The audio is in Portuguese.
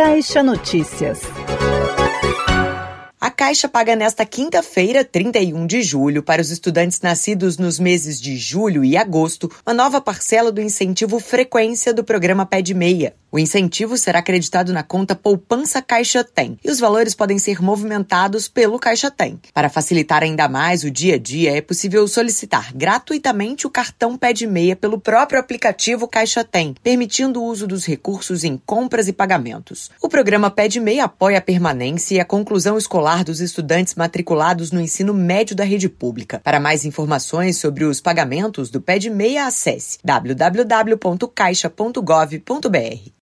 Caixa Notícias. A Caixa paga nesta quinta-feira, 31 de julho, para os estudantes nascidos nos meses de julho e agosto, uma nova parcela do incentivo Frequência do programa Pé de Meia. O incentivo será acreditado na conta Poupança Caixa Tem e os valores podem ser movimentados pelo Caixa Tem. Para facilitar ainda mais o dia a dia, é possível solicitar gratuitamente o cartão Pé de Meia pelo próprio aplicativo Caixa Tem, permitindo o uso dos recursos em compras e pagamentos. O programa Pé de Meia apoia a permanência e a conclusão escolar dos estudantes matriculados no ensino médio da rede pública. Para mais informações sobre os pagamentos do Pé de Meia, acesse www.caixa.gov.br.